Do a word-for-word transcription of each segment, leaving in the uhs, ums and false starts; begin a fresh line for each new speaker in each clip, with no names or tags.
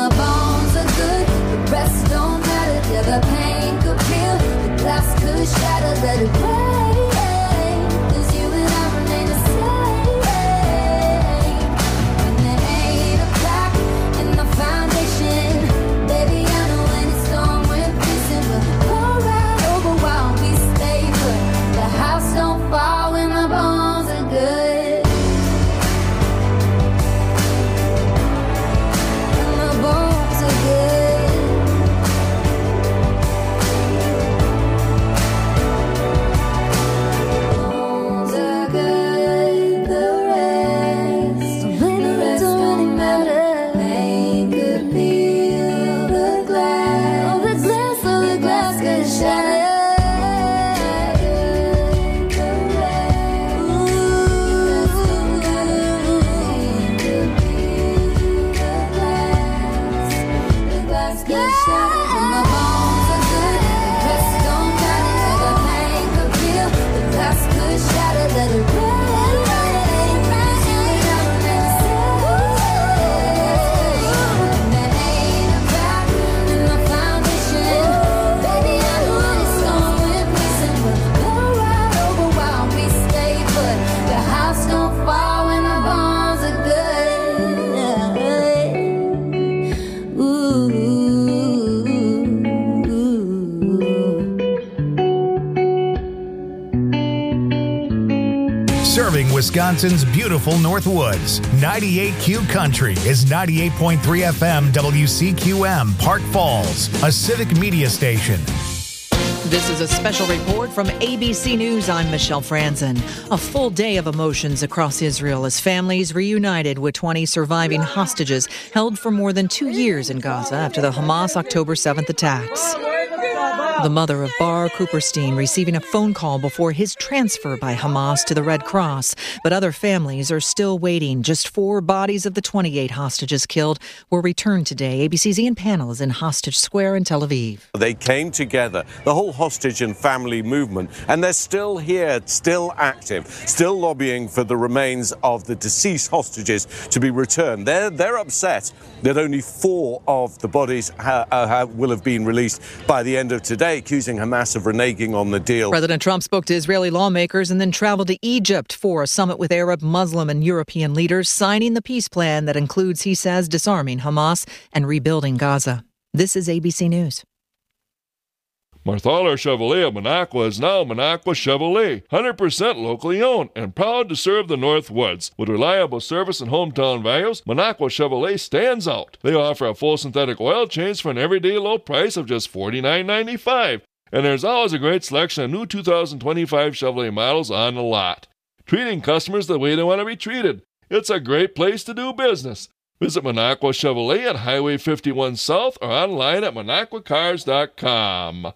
the bones are good, the rest don't matter. Yeah, the pain could peel, the glass could shatter. Let it rain, 'cause you and I remain the same. And there ain't a crack in the foundation. Baby, I know when it's gone, we're missing. We'll go right over while we stay put. The house don't fall when the bones are good.
Wisconsin's beautiful Northwoods. ninety-eight Q Country is ninety-eight point three F M W C Q M, Park Falls, a civic media station.
This is a special report from A B C News. I'm Michelle Franzen. A full day of emotions across Israel as families reunited with twenty surviving hostages held for more than two years in Gaza after the Hamas October seventh attacks. The mother of Bar Cooperstein receiving a phone call before his transfer by Hamas to the Red Cross. But other families are still waiting. Just four bodies of the twenty-eight hostages killed were returned today. A B C's Ian Pannell is in Hostage Square in Tel Aviv.
They came together, the whole hostage and family movement, and they're still here, still active, still lobbying for the remains of the deceased hostages to be returned. They're, they're upset that only four of the bodies ha- uh, will have been released by the end of today, accusing Hamas of reneging on the deal.
President Trump spoke to Israeli lawmakers and then traveled to Egypt for a summit with Arab, Muslim, and European leaders, signing the peace plan that includes, he says, disarming Hamas and rebuilding Gaza. This is A B C News.
Marthaler Chevrolet of Minocqua is now Minocqua Chevrolet, one hundred percent locally owned and proud to serve the Northwoods. With reliable service and hometown values, Minocqua Chevrolet stands out. They offer a full synthetic oil change for an everyday low price of just forty-nine ninety-five. And there's always a great selection of new two thousand twenty-five Chevrolet models on the lot. Treating customers the way they want to be treated. It's a great place to do business. Visit Minocqua Chevrolet at Highway fifty-one South or online at minocqua cars dot com.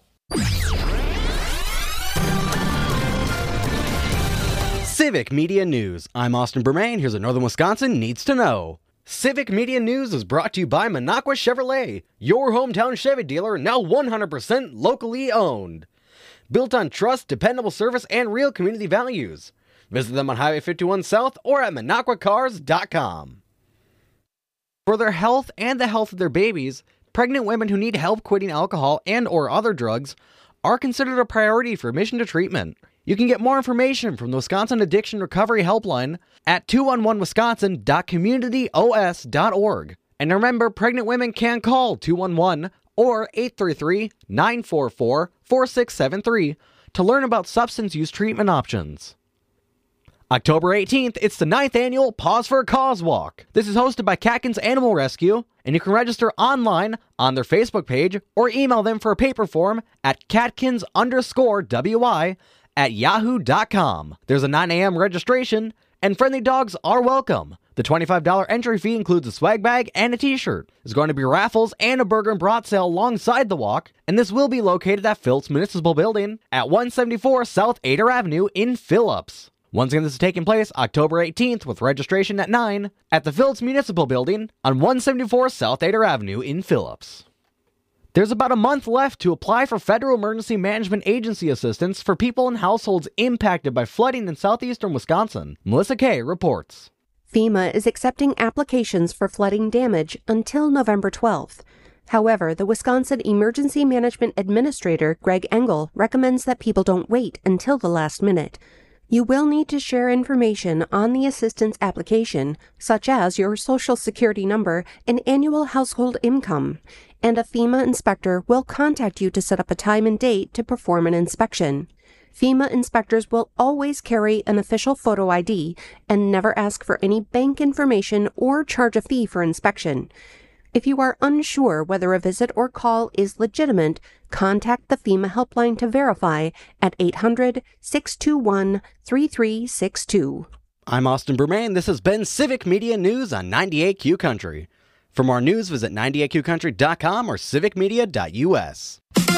Civic Media News. I'm Austin Bermain. Here's what Northern Wisconsin needs to know. Civic Media News is brought to you by Minocqua Chevrolet, your hometown Chevy dealer, now one hundred percent locally owned. Built on trust, dependable service, and real community values. Visit them on Highway fifty-one South or at minocqua cars dot com. For their health and the health of their babies, pregnant women who need help quitting alcohol and or other drugs are considered a priority for admission to treatment. You can get more information from the Wisconsin Addiction Recovery Helpline at two one one wisconsin dot community o s dot org. And remember, pregnant women can call two one one or eight three three, nine four four, four six seven three to learn about substance use treatment options. October eighteenth, it's the ninth annual Pause for a Cause Walk. This is hosted by Catkins Animal Rescue, and you can register online on their Facebook page or email them for a paper form at catkins underscore wi at yahoo dot com. There's a nine a.m. registration, and friendly dogs are welcome. The twenty-five dollars entry fee includes a swag bag and a t-shirt. There's going to be raffles and a burger and brat sale alongside the walk, and this will be located at Phillips Municipal Building at one seventy-four South Ader Avenue in Phillips. Once again, this is taking place October eighteenth with registration at nine at the Phillips Municipal Building on one seventy-four South Ader Avenue in Phillips. There's about a month left to apply for Federal Emergency Management Agency assistance for people and households impacted by flooding in southeastern Wisconsin. Melissa Kay reports.
FEMA is accepting applications for flooding damage until November twelfth. However, the Wisconsin Emergency Management Administrator, Greg Engel, recommends that people don't wait until the last minute. You will need to share information on the assistance application, such as your Social Security number and annual household income, and a FEMA inspector will contact you to set up a time and date to perform an inspection. FEMA inspectors will always carry an official photo I D and never ask for any bank information or charge a fee for inspection. If you are unsure whether a visit or call is legitimate, contact the FEMA helpline to verify at eight hundred, six two one, three three six two.
I'm Austin Bermain. This has been Civic Media News on ninety-eight Q Country. For more news, visit ninety-eight q country dot com or civic media dot u s.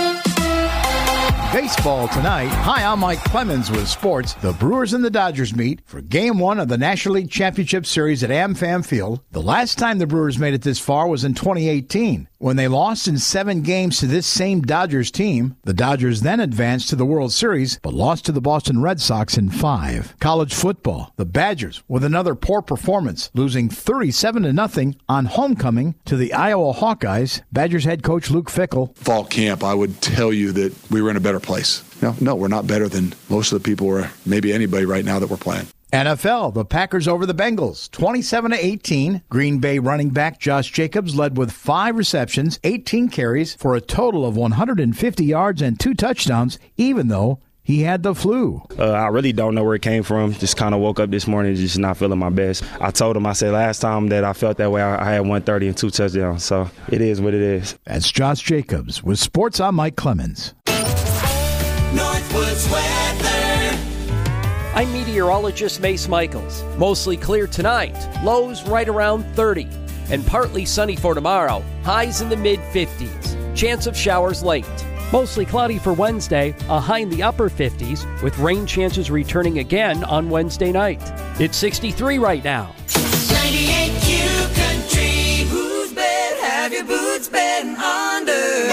Baseball tonight. Hi, I'm Mike Clemens with sports. The Brewers and the Dodgers meet for Game one of the National League Championship Series at AmFam Field. The last time the Brewers made it this far was in twenty eighteen, when they lost in seven games to this same Dodgers team. The Dodgers then advanced to the World Series, but lost to the Boston Red Sox in five. College football. The Badgers, with another poor performance, losing thirty-seven to nothing on homecoming to the Iowa Hawkeyes. Badgers head coach Luke Fickell.
Fall camp, I would tell you that we were in a better place. No, no, we're not better than most of the people or maybe anybody right now that we're playing.
N F L, the Packers over the Bengals, twenty-seven to eighteen. Green Bay running back Josh Jacobs led with five receptions, eighteen carries for a total of one hundred fifty yards and two touchdowns, even though he had the flu.
Uh, I really don't know where it came from. Just kind of woke up this morning just not feeling my best. I told him, I said last time that I felt that way, I, I had one thirty and two touchdowns. So it is what it is.
That's Josh Jacobs. With sports, I'm Mike Clemens.
Northwoods weather. I'm meteorologist Mace Michaels. Mostly clear tonight. Lows right around thirty. And partly sunny for tomorrow. Highs in the mid fifties. Chance of showers late. Mostly cloudy for Wednesday, a high in the upper fifties, with rain chances returning again on Wednesday night. It's sixty-three right now.
ninety-eight Q Country, whose bed have your boots been under?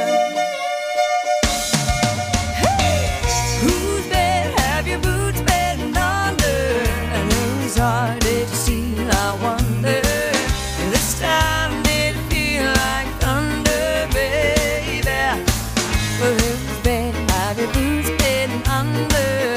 Hey! Whose bed have your boots been under? And whose heart did you steal, I wonder? And this time did it feel like thunder, baby? Well, whose bed have your boots been under?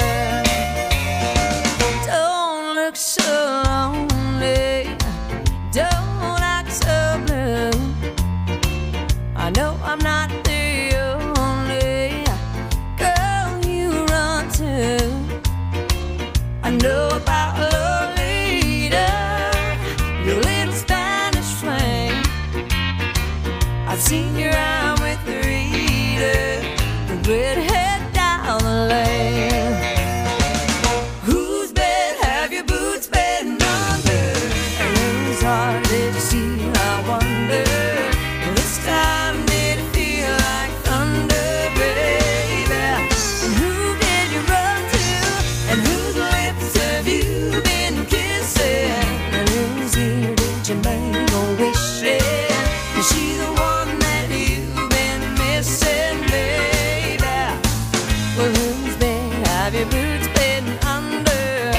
Don't look so lonely, don't act so blue. I know I'm not the only girl you run to. I know about Lolita, your little Spanish flame. I've seen you around with Rita, the redhead down the lane. Whose bed have your boots been under? And whose heart did you steal, I wonder? This time did it feel like thunder, baby? And who did you run to? And whose lips have you been kissing? And whose ear did you make a wish in? Is she the one that you've been missing, baby? Well, whose bed have your boots been under?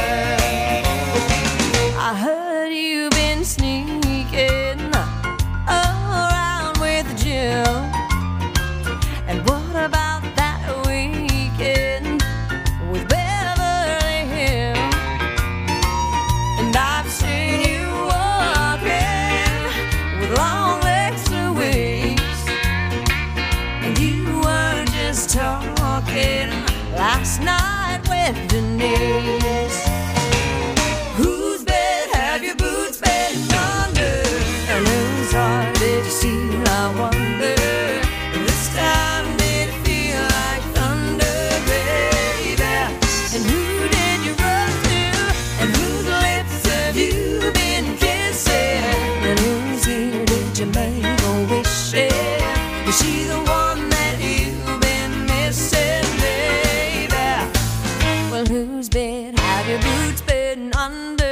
I heard you've been sneaking around with Jill. And what about that weekend with Beverly Hills? And I've seen you walking with long legs to waist. And you weren't just talking last night with Denise. Whose bed have your boots been under? And whose heart did you steal, I wonder? This time did it feel like thunder, baby? And who did you run to? And whose lips have you been kissing? And whose ear did you make a wish in? Is she the one that you've been missing, baby? Well, whose bed have your boots been under?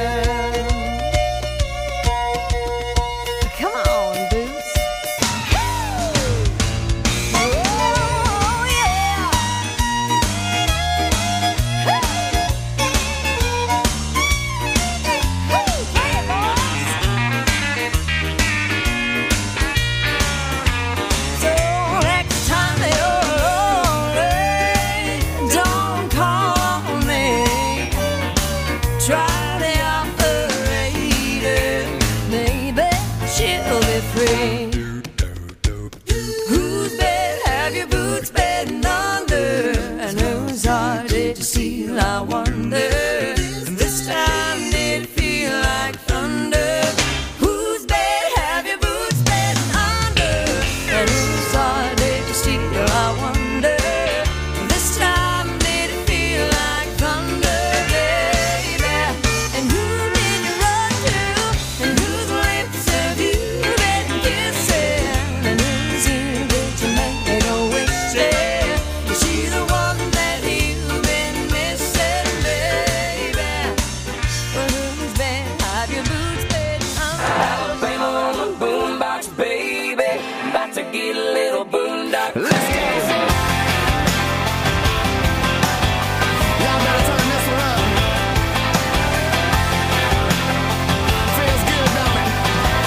Come on, boots. still, I wonder. This time did it feel like thunder? Whose bed have your boots been under? And whose heart did you steal, I wonder. This time did it feel like thunder, baby? And who did you run to? And whose lips have you been kissing? And whose ear did you make a wish in? Is she the one that you've been missing, baby? Well, whose bed have your boots been under?
Alabama on the boombox, baby. About to get a little boondock. Let's go.
Y'all better turn this one up. Feels good, don't it?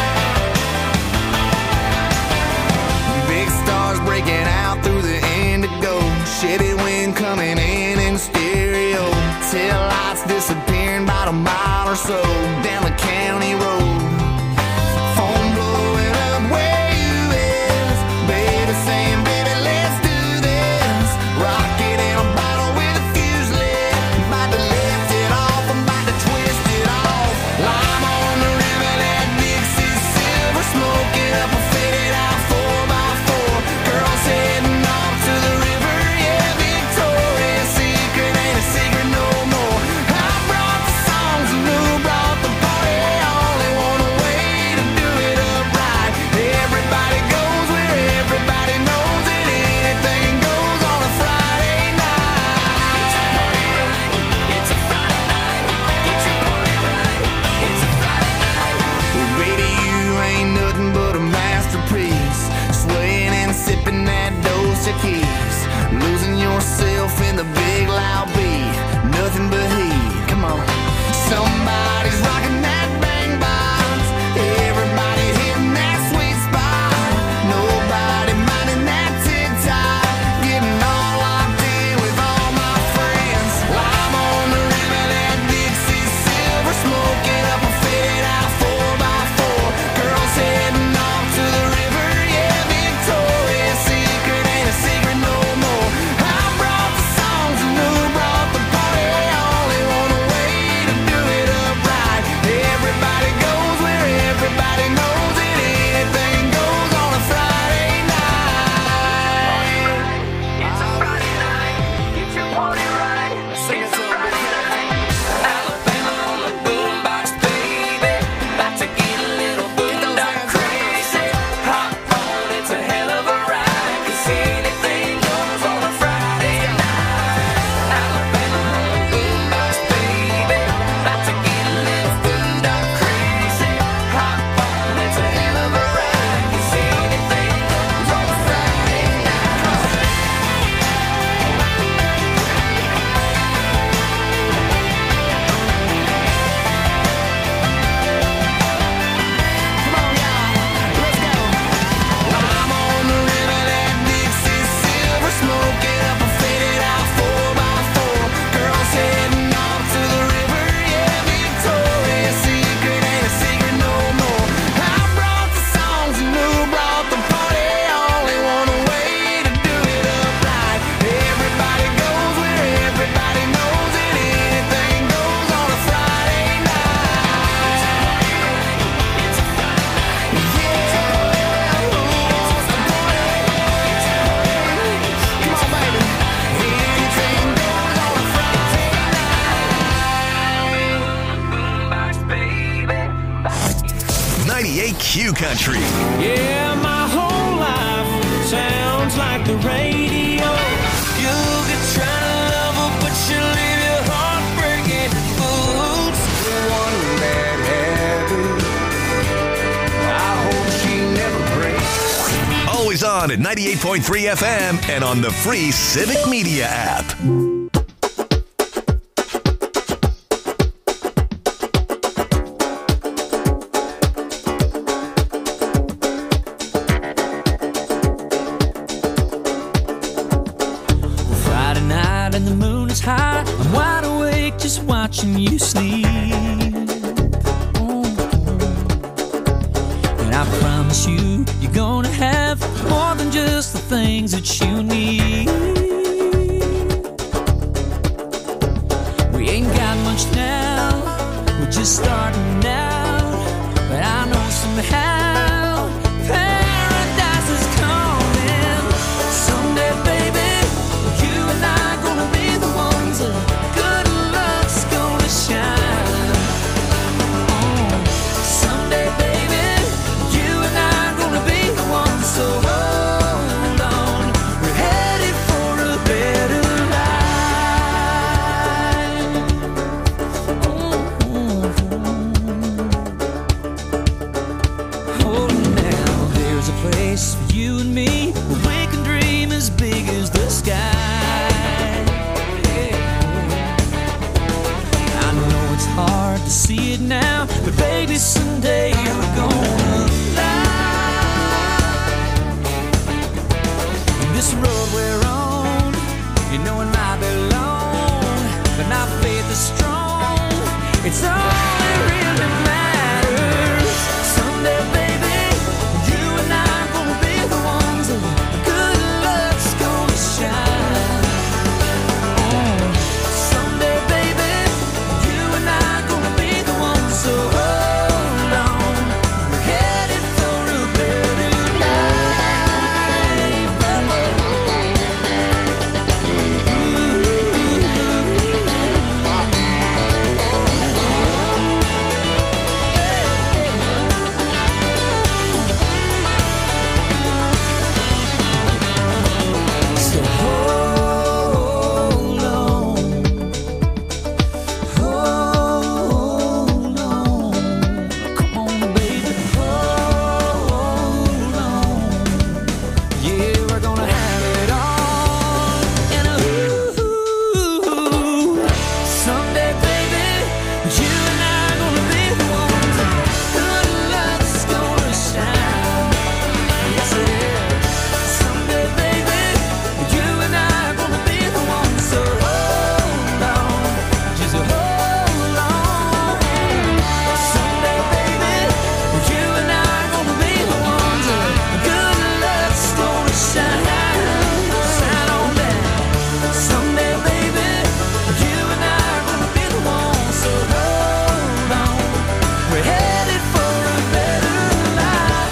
Big stars breaking out through the indigo. Chevy wind coming in in stereo. Tail lights disappearing about a mile or so down the county road. Phone blowing up where you is. Baby saying, baby, let's do this. Rocket in a bottle with a fuse lit. About to lift it off, I'm about to twist it off. Lime on the river, that Dixie silver. Smoking up a faded out four by four. Girls heading off to the river, yeah, Victoria's Secret ain't a secret no more. I brought the songs and who brought the party? Only one way to do it up right. Everybody goes where everybody knows it. Anything goes on a Friday night. It's a Friday night. Get your party right. It's a Friday night. Well, baby, you ain't nothing but a masterpiece. Swaying and sipping that Dos Equis. Losing yourself in the big loud beat. Nothing but heat. Come on. Somebody's rocking that bang box. Everybody hitting that sweet spot. Nobody minding that tick-tock. Getting all locked in with all my friends. Lime on the river, that Dixie silver. Smoking up a faded out four by four. Girls heading off to the river, yeah, Victoria's Secret ain't a secret no more. I brought the songs and who brought the party? Only one way to do it up right. Everybody goes where everybody knows it. Anything goes on a Friday night.
It's a Friday night. Get your party right. Sing it to me. Alabama on the boombox, baby. About to get a little boondock crazy. Hop on, it's a hell of a ride. 'Cause anything goes on a Friday night. Alabama on the boombox, baby. About to get a little boondock crazy. Hop on, it's a hell of a ride. 'Cause anything goes on a Friday night.
Come on, y'all. Let's go. Lime on the river, that Dixie silver. Smoking up a faded out four by four. Girls heading off to the river, yeah, Victoria's Secret ain't a secret no more. I brought the songs and who brought the party? Only one way to do it up right. Everybody goes where everybody knows it. Anything goes on a Friday night.
It's a Friday night.
Yeah, who wants to party? Come on, baby. Anything goes on a Friday night.
Boombox, baby.
ninety-eight Q Country.
Yeah, my whole life sounds like the radio. You could try to love her, but you leave your heart breaking boots.
One bad habit. I hope she never breaks.
Always on at ninety-eight point three F M and on the free Civic Media app.
Friday night and the moon is high. I'm wide awake just watching you sleep. And I promise you, you're gonna have more than just the things that you need. place for you and me where we can dream as big as the sky. I know it's hard to see it now, but baby, someday we're gonna fly. This road we're on, you know it might be long, but my faith is strong. It's all that really matters. Someday, baby, you and I are gonna be the ones that good luck's gonna shine. Oh, someday, baby, you and I are gonna be the ones. So hold on, we're headed for a better So hold on, hold on, come on, baby, hold on. Yeah, we're gonna have it all, and ooh, someday, baby, you and I are gonna be the ones that good luck's gonna shine. Yes, it is. Someday, baby, you and I are gonna be the ones. So hold on, just hold on. Someday, baby, you and I are gonna be the ones that good luck's gonna shine. Shine on down. Someday, baby, you and I are gonna be the ones. So hold on, we're headed for a better life.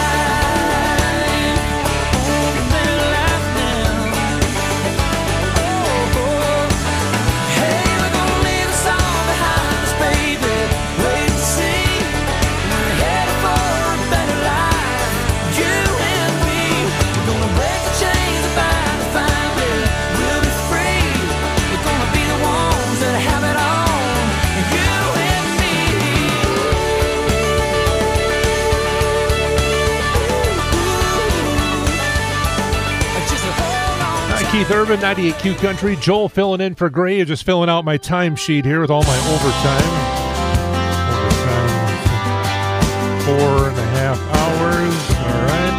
Oh, a better life now. Oh, hey, we're gonna leave us all behind us, baby. Wait and see. We're headed for a better life. You and me. We're gonna break the chains that bind us, finally. We'll be free. We're gonna be the ones that have it all. You and me. Just hold on.
Hi, Keith Urban, ninety-eight Q Country. Joel filling in for Gray. Just filling out my timesheet here with all my overtime. Overtime, four and a half hours. All right.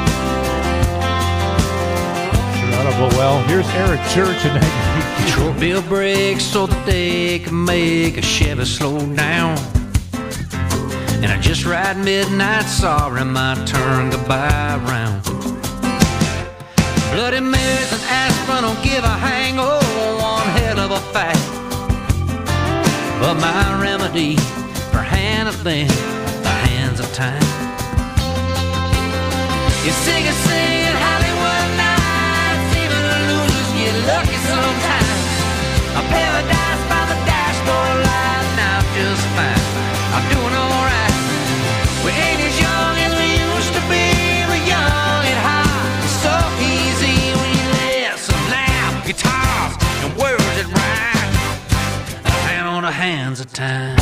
Sure that'll go well. Here's Eric Church and ninety-eight Q.
Sure bill brakes so that they can make a Chevy slow down. And I just ride midnight, sorry my turn goodbye round. Bloody Marys and aspirin don't give a hangover, one hell of a fact. But my remedy for handling the hands of time. You sing and sing in Hollywood nights, even the losers get lucky sometimes. A paradise by the dashboard light, now just fine. I'm doing alright. We ain't as young as we used to be, we're young and hot. It's so easy when you listen loud. Guitars and words that rhyme, a hand on the hands of time.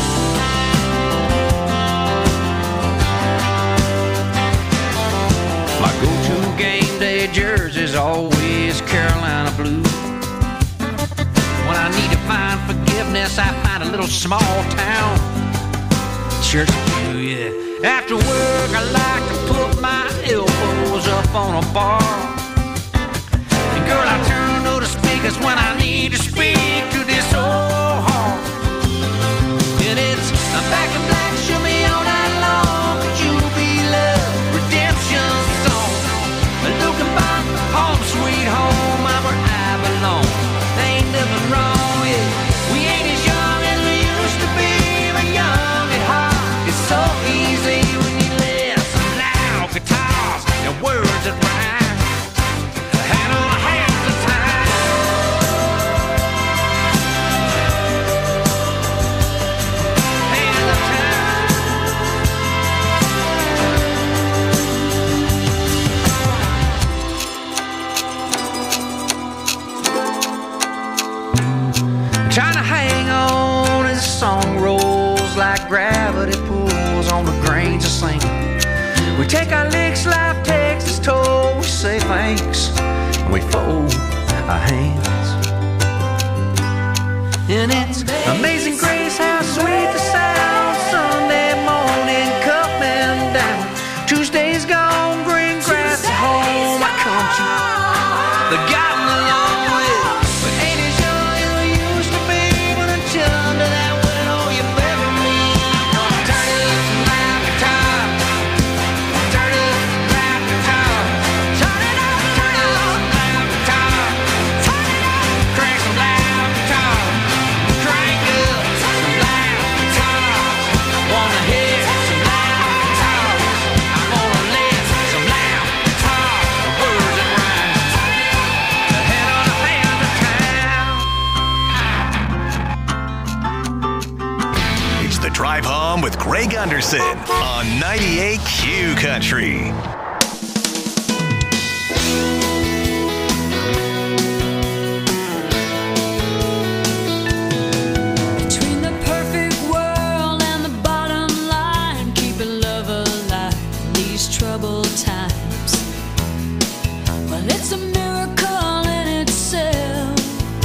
My go-to game day jersey's always Carolina blue. When I need to find forgiveness, I find a little small town church pew, yeah. After work, I like to put my elbows up on a bar. And girl, I turn to the speakers when I need to speak to this old heart. And it's a back in black, show me all night long. Could you be love, redemption song? Looking back, home sweet home, I'm where I belong. There ain't nothing wrong, yeah. We ain't as young as we used to be, but young at heart. It's so easy when you listen loud. Guitars and words that rhyme, a hand on a hands of time. Hands of time. Trying to hang on as the song rolls like gravity pulls on the grains of sand. We take our licks, life takes us toll. and we fold our hands. And it's amazing grace how sweet the sound. Sunday morning coming down. Tuesday's gone, green grass at home. I come to the gotten along with. But ain't as young as we used to be. But until under that window you bury me. Gonna turn it up some loud guitar. Turn it up some loud guitar. Turn it up, turn it up some loud guitar. Turn it up, crank some loud guitar. Crank up some loud guitars. Wanna hear some loud guitars. I wanna live some loud guitars. Words that rhyme. The head on the hand of town.
It's the Drive Home with Greg Underson on ninety-eight Q Country.
Between the perfect world and the bottom line, keeping love alive in these troubled times. Well, it's a miracle in itself,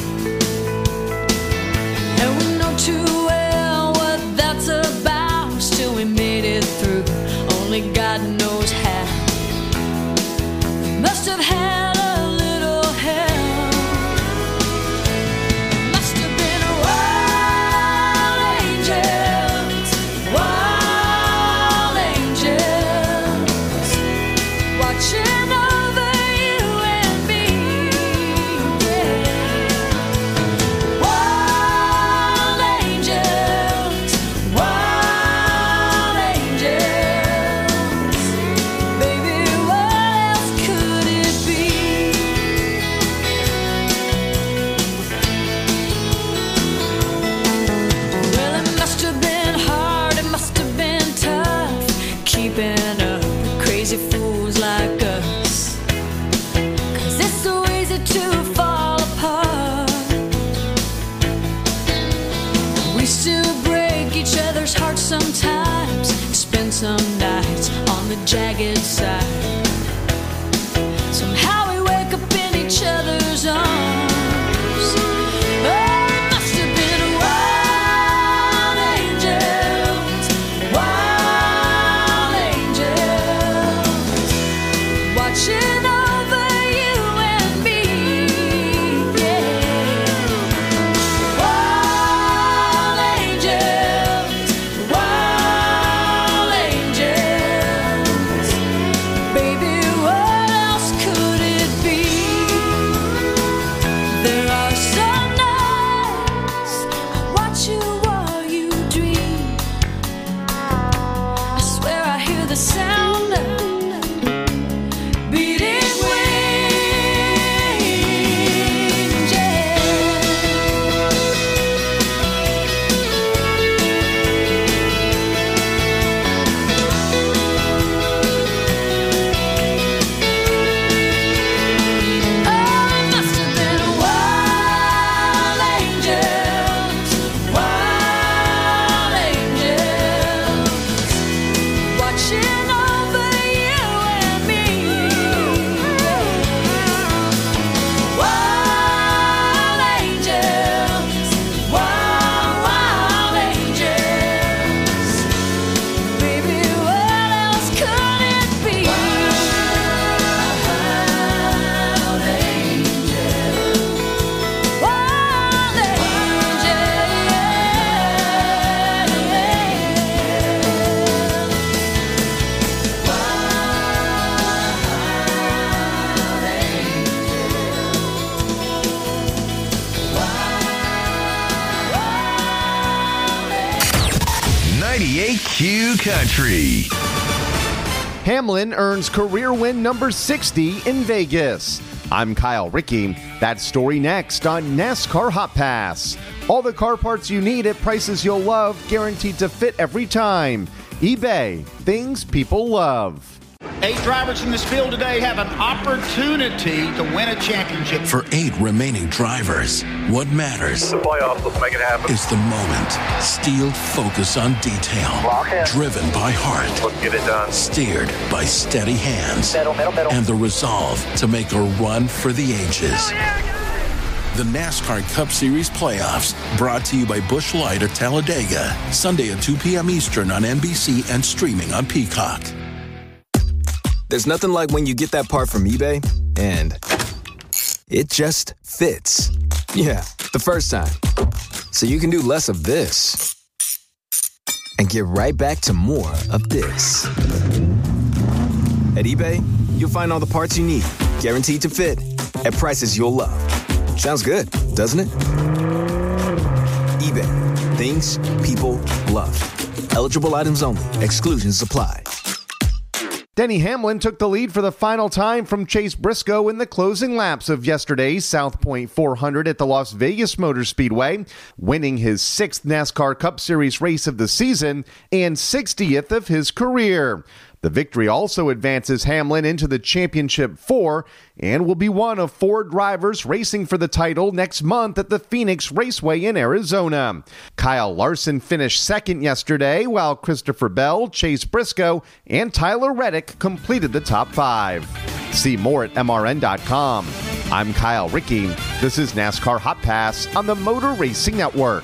and we know too well what that's about. Still, we made it through. Only God knows how. We must have had a little help. Must have been wild angels, wild angels, watching over you and me. Yeah. Wild angels, wild angels. Baby, what else could it be? Well, it must have been hard, it must have been tough, keeping up with crazy fools like us. 'Cause it's so easy to fall apart. We still break each other's hearts sometimes, spend some nights on the jagged side. Somehow we wake up in each other's arms. Oh, it must have been wild angels, wild angels, watching over you and me. Yeah. Wild angels, wild angels. Baby, what else could it be? There are some nights I watch you while you dream. I swear I hear the sound of beating wings. Yeah. Oh, it must have been wild angels, wild angels, watching over you and me. Wild angels, wild, wild angels. Baby, what else could it be? Wild angels, wild
ninety-eight Q Country.
Hamlin earns career win number sixty in Vegas. I'm Kyle Rickey. That story next on NASCAR Hot Pass. All the car parts you need at prices you'll love, guaranteed to fit every time. eBay, things people love.
Eight drivers in this field today have an opportunity to win a championship.
For eight remaining drivers, what matters
The playoffs, let's make it happen.
is the moment. Steeled focus on detail.
Lock in.
Driven by heart.
Let's get it done.
Steered by steady hands.
Middle, middle, middle.
And the resolve to make a run for the ages. The NASCAR Cup Series playoffs, brought to you by Busch Light at Talladega. Sunday at two p.m. Eastern on N B C and streaming on Peacock.
There's nothing like when you get that part from eBay and it just fits. Yeah, the first time. So you can do less of this and get right back to more of this. At eBay, you'll find all the parts you need, guaranteed to fit, at prices you'll love. Sounds good, doesn't it? eBay, things people love. Eligible items only. Exclusions apply.
Denny Hamlin took the lead for the final time from Chase Briscoe in the closing laps of yesterday's South Point four hundred at the Las Vegas Motor Speedway, winning his sixth NASCAR Cup Series race of the season and sixtieth of his career. The victory also advances Hamlin into the championship four and will be one of four drivers racing for the title next month at the Phoenix Raceway in Arizona. Kyle Larson finished second yesterday, while Christopher Bell, Chase Briscoe, and Tyler Reddick completed the top five. See more at M R N dot com. I'm Kyle Rickey. This is NASCAR Hot Pass on the Motor Racing Network.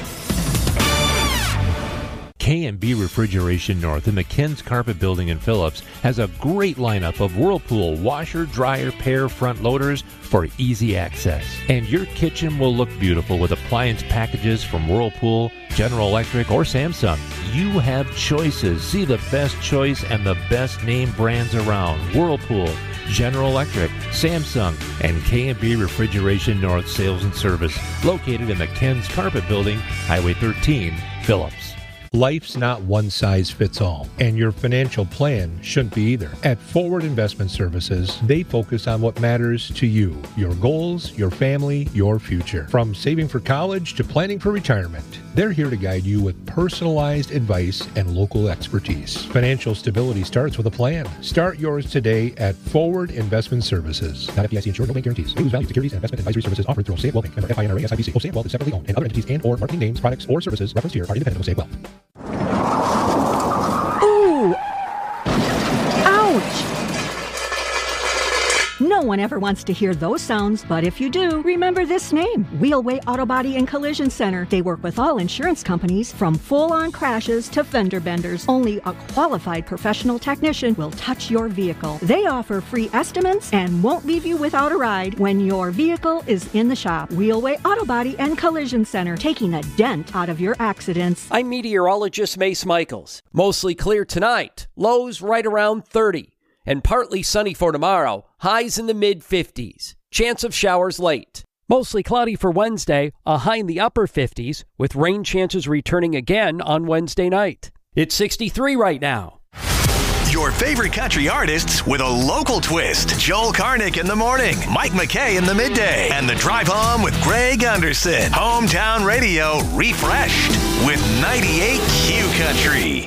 K and B Refrigeration North in the Ken's Carpet Building in Phillips has a great lineup of Whirlpool washer, dryer, pair front loaders for easy access. And your kitchen will look beautiful with appliance packages from Whirlpool, General Electric, or Samsung. You have choices. See the best choice and the best name brands around. Whirlpool, General Electric, Samsung, and K and B Refrigeration North Sales and Service, located in the Ken's Carpet Building, Highway thirteen, Phillips.
Life's not one size fits all, and your financial plan shouldn't be either. At Forward Investment Services, they focus on what matters to you, your goals, your family, your future. From saving for college to planning for retirement, they're here to guide you with personalized advice and local expertise. Financial stability starts with a plan. Start yours today at Forward Investment Services. Not F D I C insured, no bank guarantees. May lose value. Securities and investment advisory services offered through Osaic Wealth Bank. Member F I N R A S I B C. Osaic Wealth is separately owned, and other entities and or marketing names, products, or services referenced here are independent of Osaic Wealth.
Ooh! Ouch! No one ever wants to hear those sounds, but if you do, remember this name, Wheelway Auto Body and Collision Center. They work with all insurance companies, from full-on crashes to fender benders. Only a qualified professional technician will touch your vehicle. They offer free estimates and won't leave you without a ride when your vehicle is in the shop. Wheelway Auto Body and Collision Center, taking a dent out of your accidents.
I'm meteorologist Mace Michaels. Mostly clear tonight, lows right around thirty. And partly sunny for tomorrow, highs in the mid fifties. Chance of showers late. Mostly cloudy for Wednesday, a high in the upper fifties, with rain chances returning again on Wednesday night. It's sixty-three right now.
Your favorite country artists with a local twist. Joel Karnick in the morning, Mike McKay in the midday, and the drive home with Greg Anderson. Hometown radio refreshed with ninety-eight Q Country.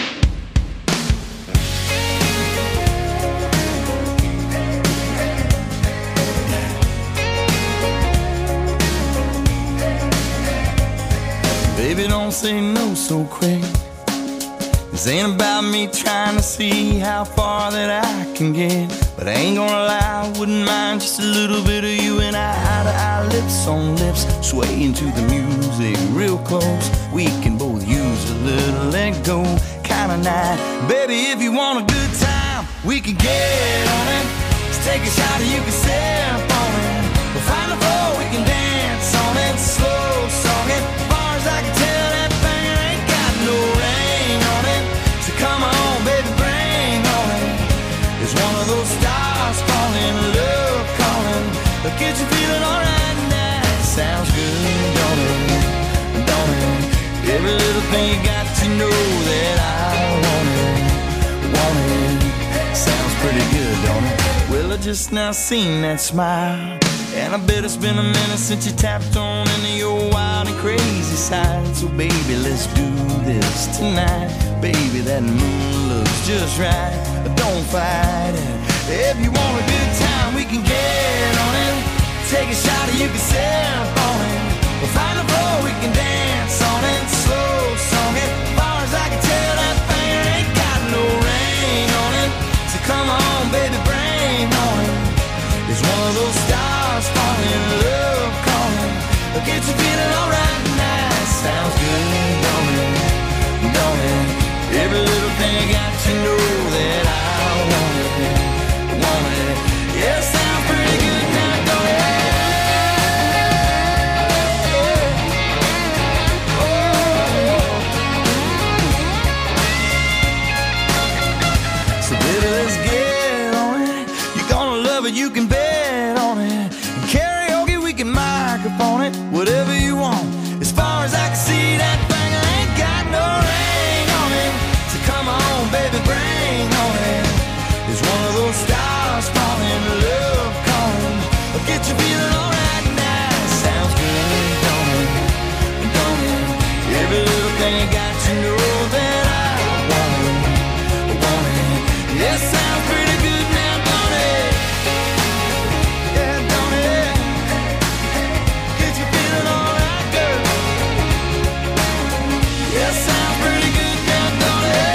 Baby, don't say no so quick. This ain't about me trying to see how far that I can get. But I ain't gonna lie, I wouldn't mind just a little bit of you and I, eye to eye, lips on lips, swaying to the music real close. We can both use a little let go kind of night. Baby, if you want a good time, we can get on it. Let's take a shot and you can sip on it. We'll find a floor, we can dance on it. Slow song it. I can tell that thing ain't got no ring on it. So come on, baby, bring on it. It's one of those stars falling, love calling. They'll get you feeling alright now. Sounds good, don't it? Don't it? Every little thing you got to know that I want it. Want it. Sounds pretty good, don't it? Well, I just now seen that smile. And I bet it's been a minute since you tapped on into your wild and crazy side. So baby, let's do this tonight. Baby, that moon looks just right. Don't fight it. If you want a good time, we can get on it. Take a shot or you can sip on it. We'll find a floor, we can dance on it. Slow song it. As far as I can tell, that thing ain't got no rain on it. So come on, baby, bring on it. It's one of those stars falling, love calling. It'll get you feeling alright tonight. Sounds good, don't it? Don't it? Every little thing got to know that I want it. Want it? Yeah, sounds pretty good now, don't it? So baby, let's get on it. You're gonna love it, you can bet on it. And karaoke, we can microphone it. Whatever you want. As far as I can see, that thing ain't got no ring on it. So come on, baby, bring on it. It's one of those stars falling, love calling. I'll get you feeling alright now. Sounds good, don't it? Don't it? Every little thing got to know that I want it. Want it? Yeah, sounds pretty good now, don't it? Yeah, don't it? Get you feeling alright, girl. Yeah, sounds pretty good now, don't it?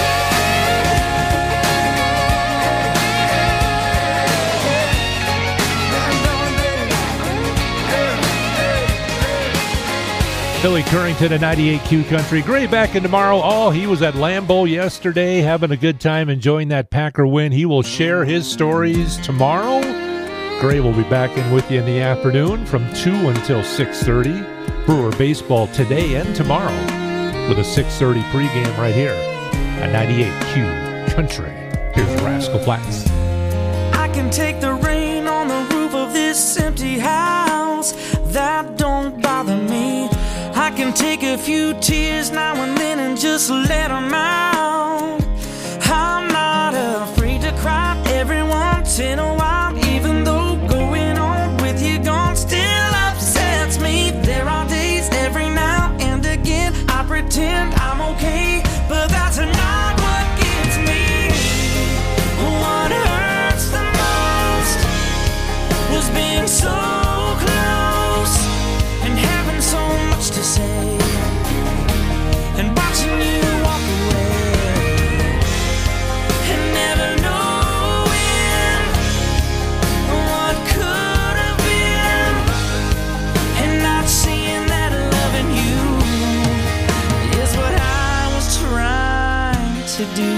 Billy Currington at ninety-eight Q Country. Gray back in tomorrow. Oh, he was at Lambeau yesterday, having a good time, enjoying that Packer win. He will share his stories tomorrow. Gray will be back in with you in the afternoon from two until six thirty. Brewer baseball today and tomorrow with a six thirty pregame right here at ninety-eight Q Country. Here's Rascal Flatts.
I can take the rain on the roof of this empty house. That don't bother me. I can take a few tears now and then and just let them out. I'm not afraid to cry every once in a while, even though going on with you gone still upsets me. There are days every now and again I pretend I'm okay, but that's not what gets me. What hurts the most was being so close and having so much to say and watching you walk away and never knowing what could have been and not seeing that loving you is what I was trying to do.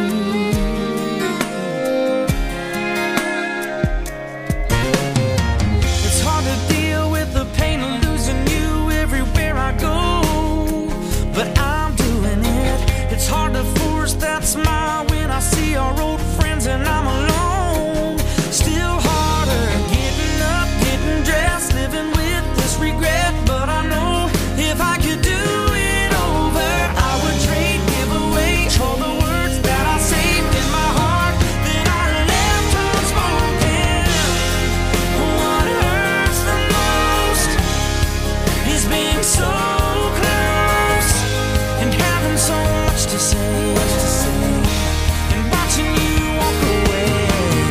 It's hard to deal with the pain of losing you everywhere I go, but I'm doing it. It's hard to force that smile when I see our old friends and I'm alone. Still harder getting up, getting dressed, living with this regret, but I know if I could do it over, I would trade, give away all the words that I saved in my heart that I left unspoken. What hurts the most is being so close and having so much to say and watching you walk away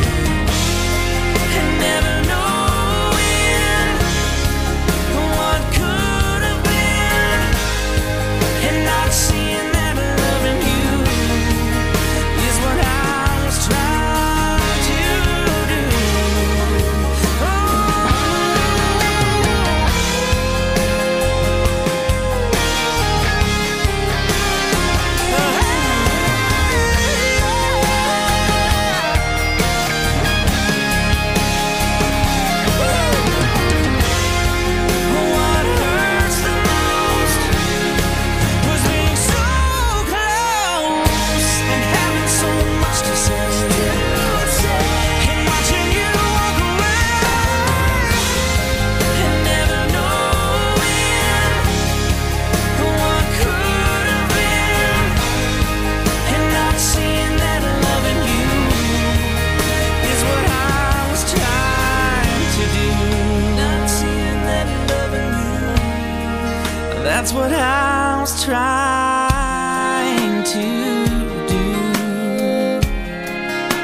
and never knowing what could have been and not seeing that loving you is what I was trying to do. What hurts the most was being so close and having so much to say and watching you walk away and never knowing what could have been and not seeing that loving you is what I was trying to do. Not seeing that loving you, that's what I was trying to do.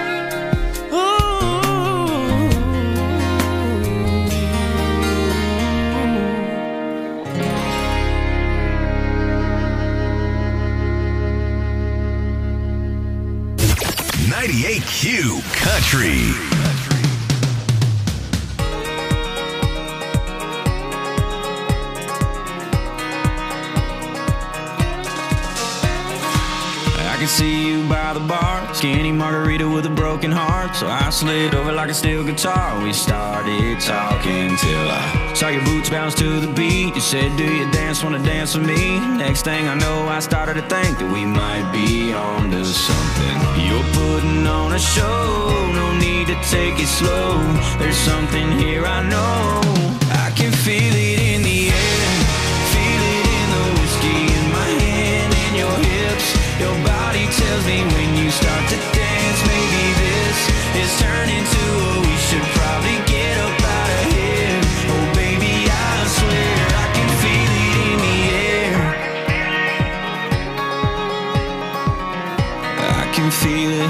Country.
I can see you by the bar, skinny margarita with a broken heart. So I slid over like a steel guitar. We started talking till I saw your boots bounce to the beat. You said, do you dance, wanna dance with me? Next thing I know, I started to think that we might be on to something. You're putting on a show, no need to take it slow. There's something here I know. I can feel it in the air, feel it in the whiskey in my hand and your hips. Your body tells me when you start to dance, maybe this is turning to a we should probably get up out of here. Oh baby, I swear I can feel it in the air. I can feel it.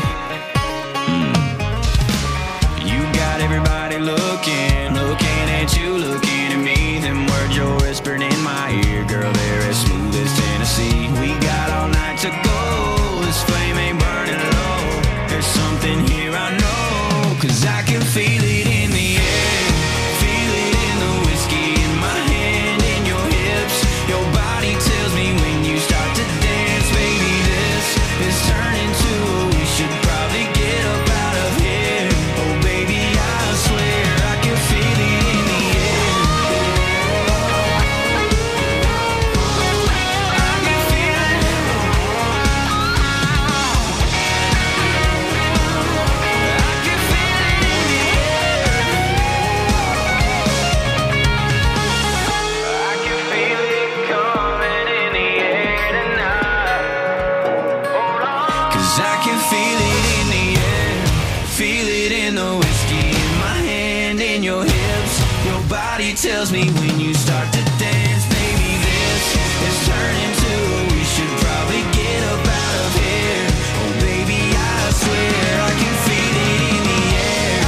Mm. You got everybody looking, looking at you, looking at me. Them words you're whispering in my ear, girl, they're as smooth as Tennessee. We got all night to go. This flame ain't burning low. There's something here I know. Cause I can feel it in the air, feel it in the whiskey in my hand and your hips. Your body tells me when you start to dance, baby, this is turning to a we should probably get up out of here. Oh baby, I swear I can feel it in the air. I can feel it. I can feel it in the air, feel it in the whiskey in my hand and your hips. Your body tells me when you start to dance, baby, this is turning to we should probably get up out of here. Oh baby, I swear I can feel it in the air.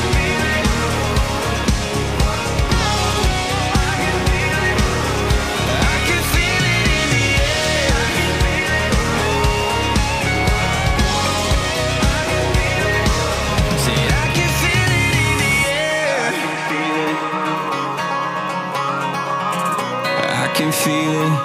I can feel it in the air. Said I can feel it in the air. I can feel it.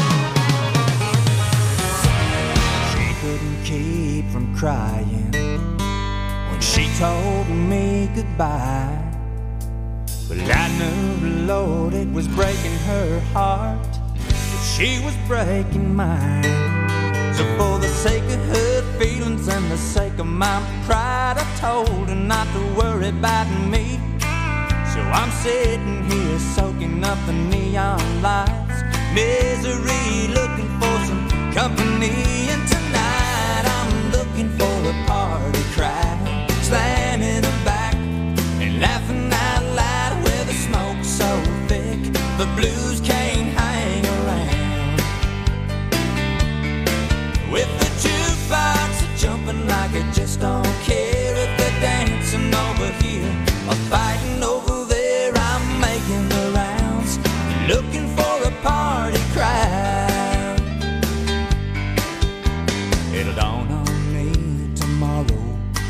She couldn't keep from crying when she told me goodbye. But I knew, Lord, it was breaking her heart, that she was breaking mine. So for the sake of her feelings and the sake of my pride, I told her not to worry about me. So I'm sitting here soaking up the neon lights, misery, looking for some company. And tonight I'm looking for a party crowd, slamming her back and laughing out loud with the smoke so thick the blues can't hang around. With the jukebox jumping like it just don't care. If they're dancing over here or fighting over there, I'm making the rounds, looking for a party crowd. It'll dawn on me tomorrow,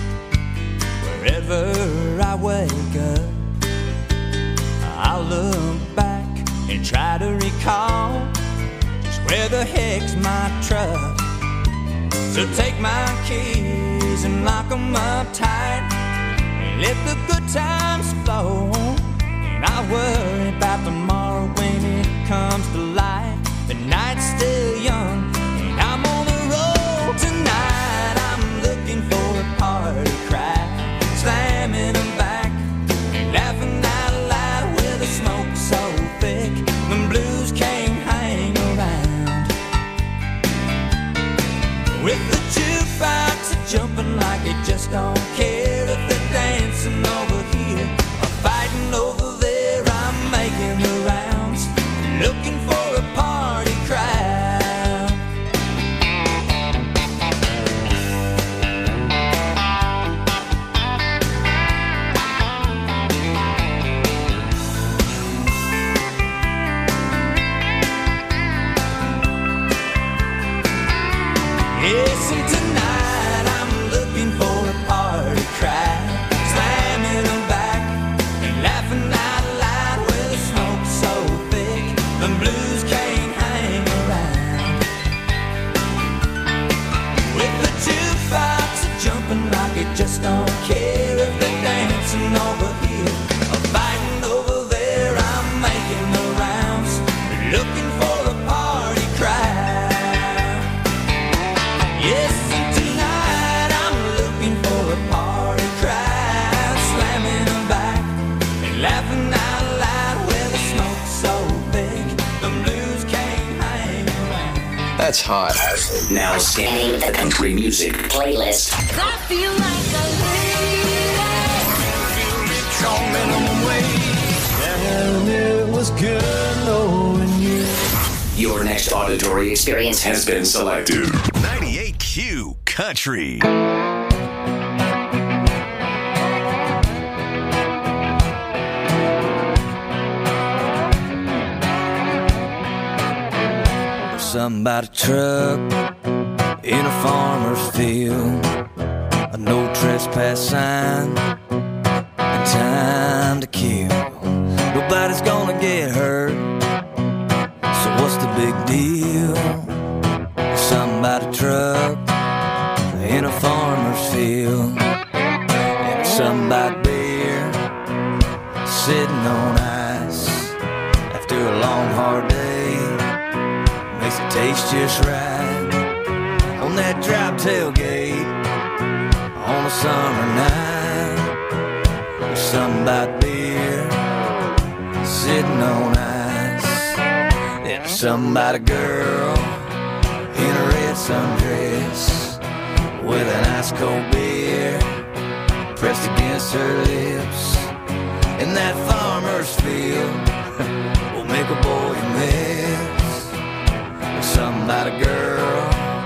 wherever I wake up, I'll look back and try to recall just where the heck's my truck. So take my keys and lock 'em up tight and let the good times flow. And I worry about tomorrow when it comes to light. The night's still young and I'm on the road tonight. I'm looking for a party crowd, slamming them back and laughing out loud with the smoke so thick the blues can't hang around. With the jukebox jumping like it just don't care. If they're dancing over here or fighting over there, I'm making the rounds, looking for a party crowd. Yes, and tonight I'm looking for a party
That's hot.
Now scanning the country music playlist.
I feel like a
And it was good knowing you.
Your next auditory experience has been selected.
ninety-eight Q Country.
Something about a truck in a farmer's field, a no trespass sign, and time to kill. Nobody's gonna get hurt, so what's the big deal? Something about a truck in a farmer's field, and something about beer sitting on ice after a long hard day. Makes it taste just right on that drop tailgate on a summer night. There's something about beer sitting on ice. And there's something about a girl in a red sundress with an ice cold beer pressed against her lips. And that farmer's field will make a boy miss. Something about a girl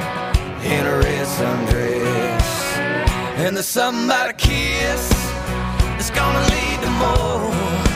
in a red sundress. And there's something about a kiss that's gonna lead to more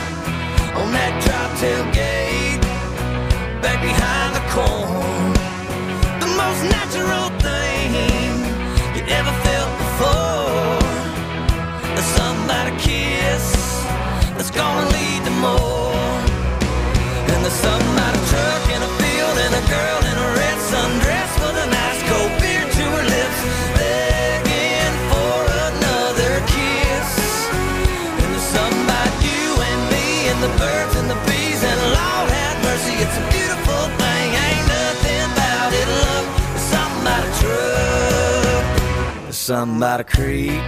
on that drop tailgate back behind the corn. The most natural thing you ever felt before. There's something about a kiss that's gonna lead to more. And there's something about a truck in a field and a girl in a red sundress with a nice cold beer to her lips, begging for another kiss. And there's something about you and me and the birds and the bees, and Lord have mercy, it's a beautiful thing. Ain't nothing about it, love. There's something about a truck. There's something about a creek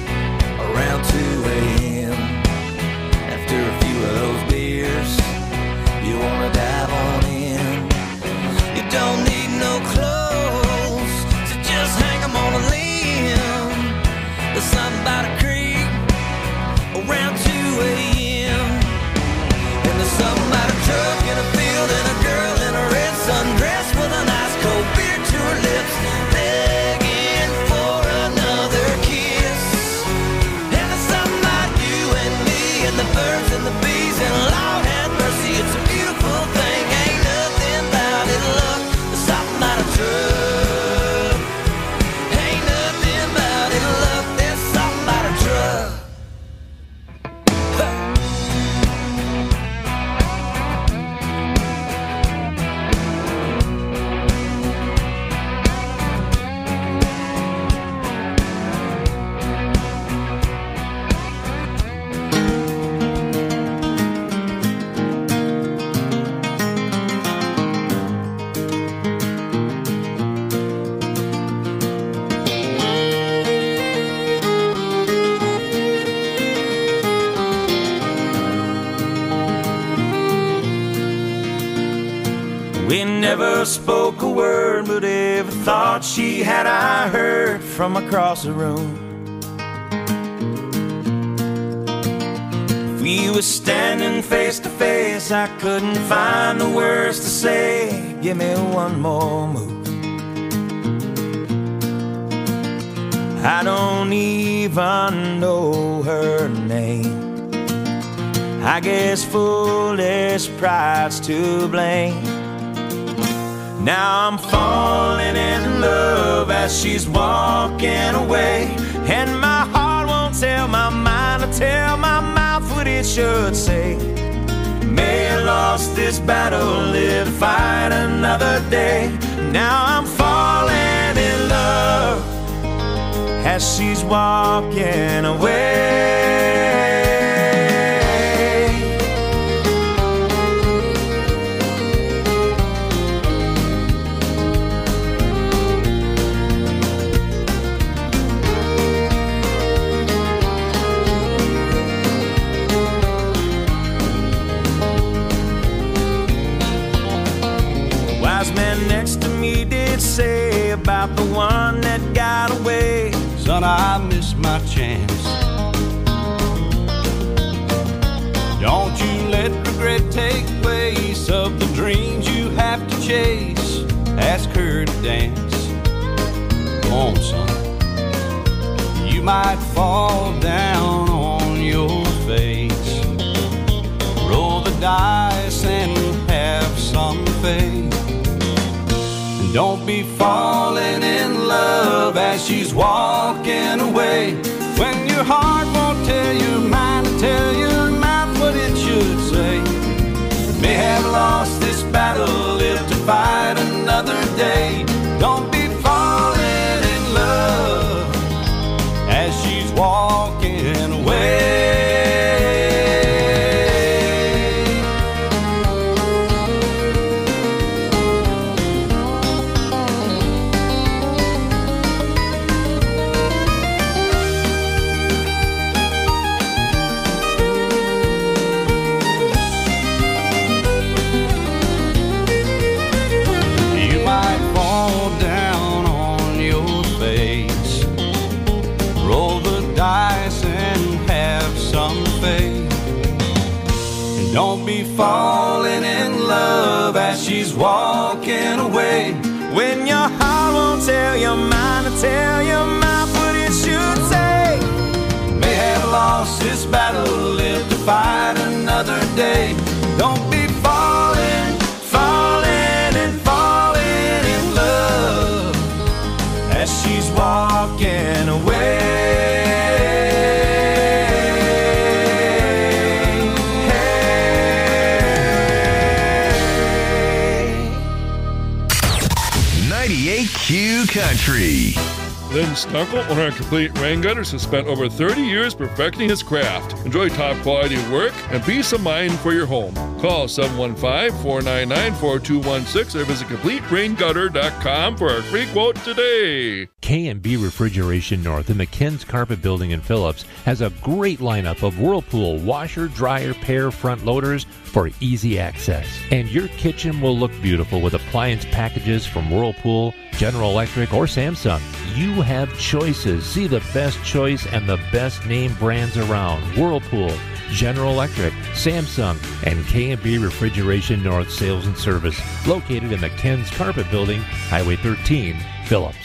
around two a.m. After a few of those beers, you wanna dive on in. You don't need no clothes, so just hang 'em on a limb. There's something about a creek around two a.m. And there's something about a truck in a field and a girl in a red sundress with a nice cold beer to her lips, begging for another kiss. And there's something about you and me and the birds and the bees, and Lord have mercy, it's a beautiful thing. Ain't nothing about it, love. There's something about a truck. Ain't nothing about it, love. There's something about a truck. We never spoke a word, but every thought she had I heard from across the room. If we were standing face to face, I couldn't find the words to say. Give me one more move. I don't even know her name. I guess foolish pride's to blame. Now I'm falling in love as she's walking away, and my heart won't tell my mind to tell my mouth what it should say. May have lost this battle, live to fight another day. Now I'm falling in love as she's walking away. Wise man next to me did son, I miss my chance. Don't you let regret take place of the dreams you have to chase. Ask her to dance. Come on, son. You might fall down on your face. Roll the dice and have some faith. And don't be falling in love as she's walking away. When your heart won't tell your mind to tell your mouth what it should say. May have lost this battle, live to fight another day. Don't be falling in love as she's walking away. Don't be falling in love as she's walking away. When your heart won't tell your mind to tell your mouth what it should say. May have lost this battle, live to fight another day. Don't be falling, falling and falling in love as she's walking away.
ninety-eight Q Country.
Lynn Stunkel, owner of Complete Rain Gutters, has spent over thirty years perfecting his craft. Enjoy top quality work and peace of mind for your home. Call seven one five, four nine nine, four two one six or visit complete rain gutter dot com for a free quote today.
K and B Refrigeration North in the Ken's Carpet Building in Phillips has a great lineup of Whirlpool washer, dryer, pair front loaders for easy access. And your kitchen will look beautiful with appliance packages from Whirlpool, General Electric, or Samsung. You have choices. See the best choice and the best name brands around. Whirlpool, General Electric, Samsung, and K and B Refrigeration North Sales and Service, located in the Ken's Carpet Building, Highway thirteen, Phillips.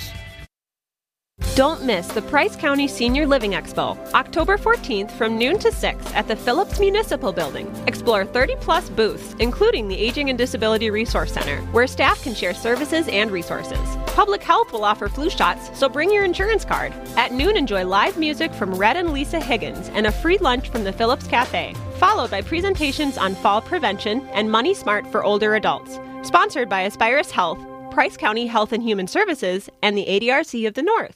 Don't miss the Price County Senior Living Expo, October fourteenth from noon to six at the Phillips Municipal Building. Explore thirty plus booths, including the Aging and Disability Resource Center, where staff can share services and resources. Public Health will offer flu shots, so bring your insurance card. At noon, enjoy live music from Red and Lisa Higgins and a free lunch from the Phillips Cafe, followed by presentations on fall prevention and Money Smart for older adults. Sponsored by Aspirus Health, Price County Health and Human Services, and the A D R C of the North.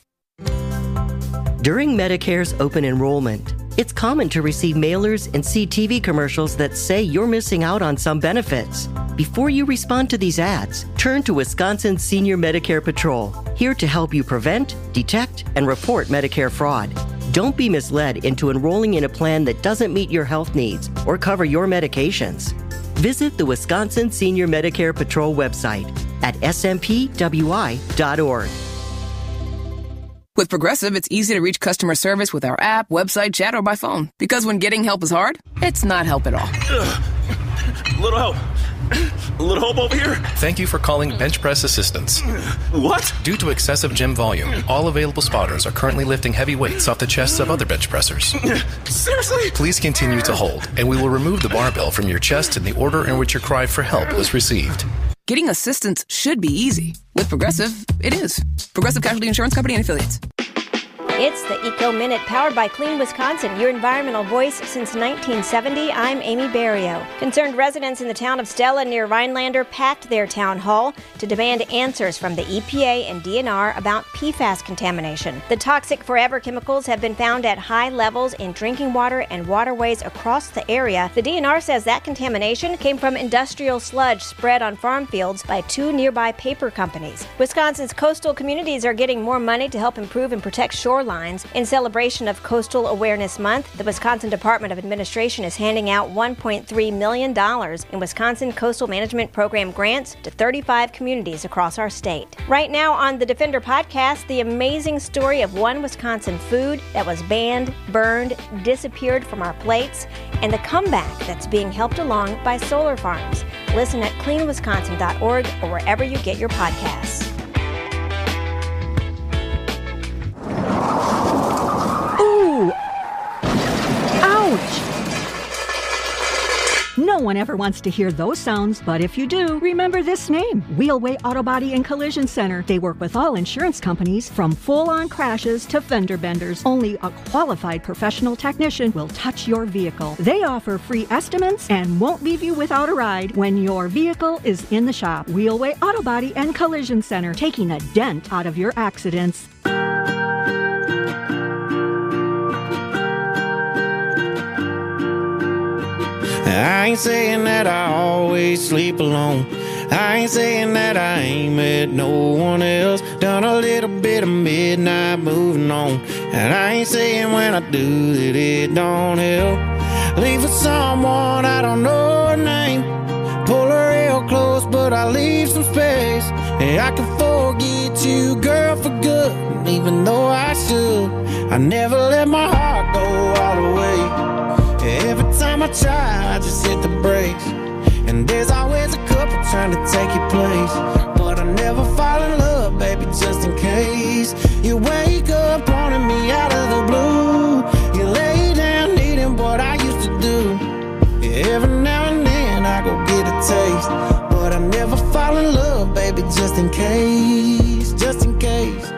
During Medicare's open enrollment, it's common to receive mailers and see T V commercials that say you're missing out on some benefits. Before you respond to these ads, turn to Wisconsin Senior Medicare Patrol, here to help you prevent, detect, and report Medicare fraud. Don't be misled into enrolling in a plan that doesn't meet your health needs or cover your medications. Visit the Wisconsin Senior Medicare Patrol website at s m p w i dot org.
With Progressive, it's easy to reach customer service with our app, website, chat, or by phone. Because when getting help is hard, it's not help at all.
Ugh. Little help. A little help over here.
Thank you for calling Bench Press Assistance.
What?
Due to excessive gym volume, all available spotters are currently lifting heavy weights off the chests of other bench pressers.
Seriously?
Please continue to hold, and we will remove the barbell from your chest in the order in which your cry for help was received.
Getting assistance should be easy. With Progressive, it is. Progressive Casualty Insurance Company and Affiliates.
It's the Eco Minute, powered by Clean Wisconsin, your environmental voice since nineteen seventy. I'm Amy Barrio. Concerned residents in the town of Stella near Rhinelander packed their town hall to demand answers from the E P A and D N R about P FAS contamination. The toxic forever chemicals have been found at high levels in drinking water and waterways across the area. The D N R says that contamination came from industrial sludge spread on farm fields by two nearby paper companies. Wisconsin's coastal communities are getting more money to help improve and protect shoreline shorelines. In celebration of Coastal Awareness Month, the Wisconsin Department of Administration is handing out one point three million dollars in Wisconsin Coastal Management Program grants to thirty-five communities across our state. Right now on the Defender podcast, the amazing story of one Wisconsin food that was banned, burned, disappeared from our plates, and the comeback that's being helped along by solar farms. Listen at clean wisconsin dot org or wherever you get your podcasts.
Ooh! Ouch! No one ever wants to hear those sounds, but if you do, remember this name, Wheelway Auto Body and Collision Center. They work with all insurance companies, from full-on crashes to fender benders. Only a qualified professional technician will touch your vehicle. They offer free estimates and won't leave you without a ride when your vehicle is in the shop. Wheelway Auto Body and Collision Center, taking a dent out of your accidents.
I ain't saying that I always sleep alone. I ain't saying that I ain't met no one else. Done a little bit of midnight moving on. And I ain't saying when I do that it don't help. Leave for someone I don't know her name. Pull her real close, but I leave some space. And I can forget you, girl, for good. Even though I should, I never let my heart go all the way. Every time I try, I just hit the brakes. And there's always a couple trying to take your place. But I never fall in love, baby, just in case. You wake up wanting me out of the blue. You lay down needing what I used to do. Every now and then I go get a taste. But I never fall in love, baby, just in case. Just in case.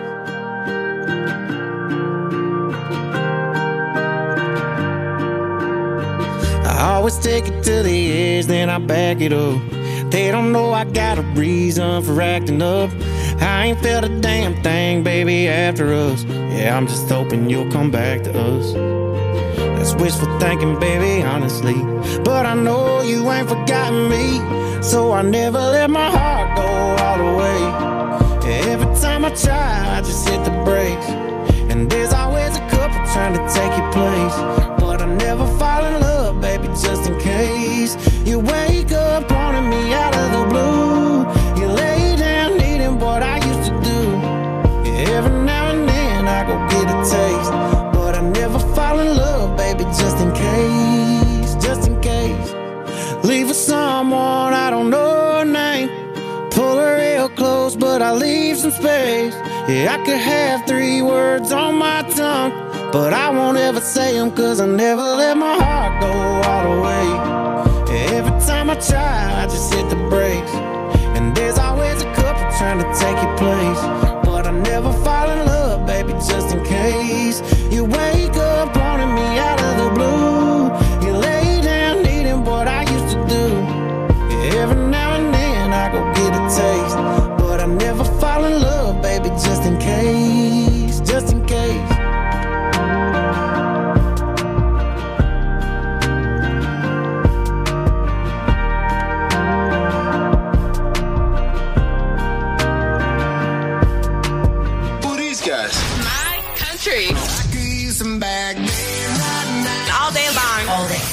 I always take it to the edge, then I back it up. They don't know I got a reason for acting up. I ain't felt a damn thing, baby, after us. Yeah, I'm just hoping you'll come back to us. That's wishful thinking, baby, honestly. But I know you ain't forgotten me. So I never let my heart go all the way. Every time I try, I just hit the brakes. And there's always a couple trying to take your place. But I never fall in love, baby, just in case. You wake up wanting me out of the blue. You lay down needing what I used to do. Every now and then I go get a taste. But I never fall in love, baby, just in case. Just in case. Leave for someone I don't know her name. Pull her real close, but I leave some space. Yeah, I could have three words on my tongue, but I won't ever say them, cause I never let my heart go all the way. Every time I try, I just hit the brakes. And there's always a couple trying to take your place. But I never fall in love, baby, just in case. You wake up wanting me out of the blue. You lay down needing what I used to do. Every now and then I go get a taste. But I never fall in love, baby, just in case. Just in case.
All day long. All day.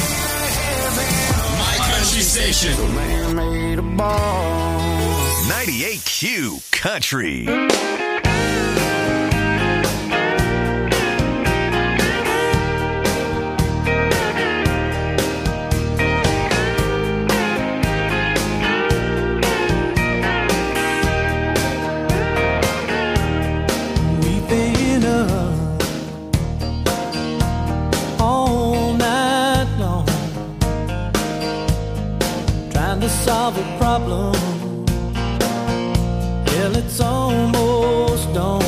My country station.
Man made a ball.
ninety-eight Q Country.
Solve a problem. Well, it's almost dawn.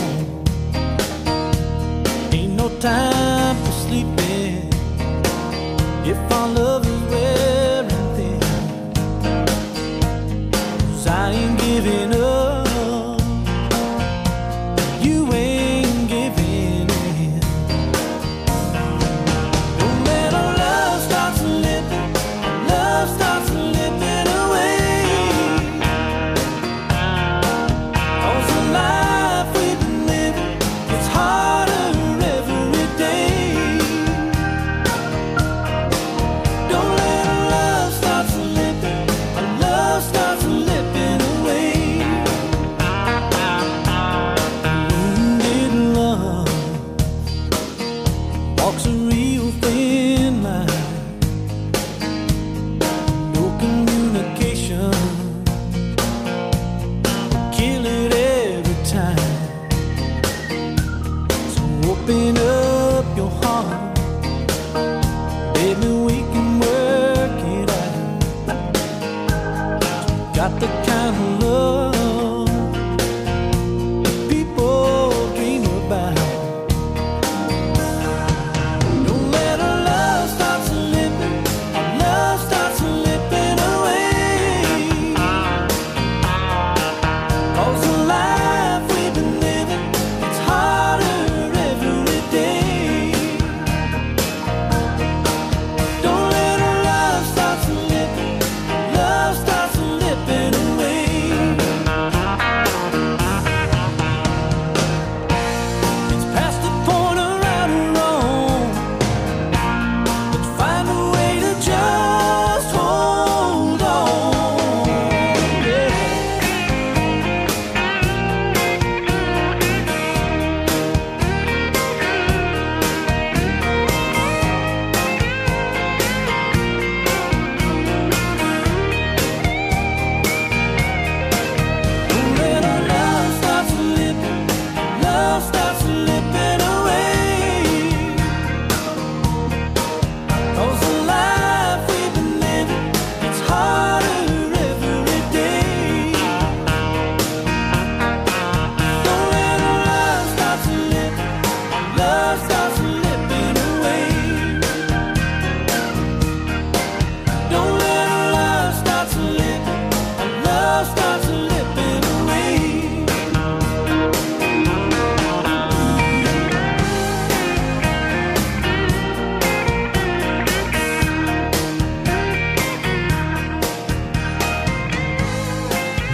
Ain't no time for sleeping if our love is wearing thin. 'Cause I ain't giving up, you ain't giving in. No matter love starts slipping, love starts slipping away. Cause the life we've been living, it's harder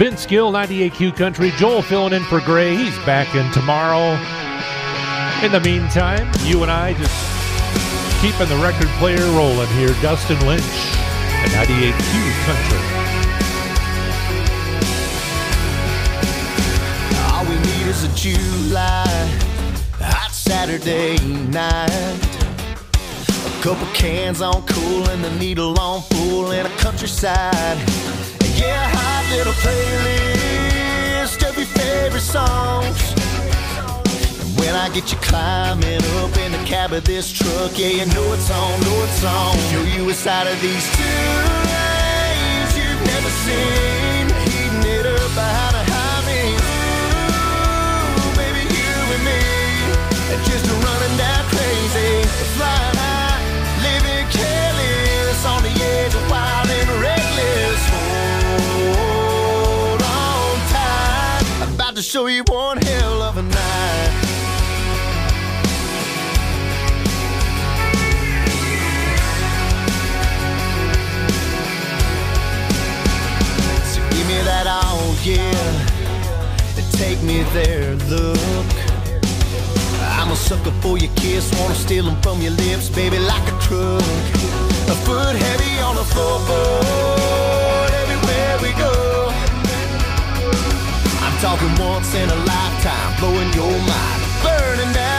Vince Gill, ninety-eight Q Country. Joel filling in for Gray. He's back in tomorrow. In the meantime, you and I just keeping the record player rolling here. Dustin Lynch at ninety-eight Q Country.
All we need is a July hot Saturday night. A couple cans on cool and the needle on full in a countryside. Yeah, hot little playlist of your favorite songs. And when I get you climbing up in the cab of this truck, yeah, you know it's on, know it's on. Show you a side of these two lanes you've never seen. Heating it up behind a high beam. Ooh, baby, you and me, just running down crazy, flying high, living careless, on the edge of wild and reckless. Hold on tight, I'm about to show you one hell of a night. So give me that all, yeah, and take me there, look. I'm a sucker for your kiss, wanna steal them from your lips, baby, like a crook. A foot heavy on the floorboard, everywhere we go. I'm talking once in a lifetime, blowing your mind, burning down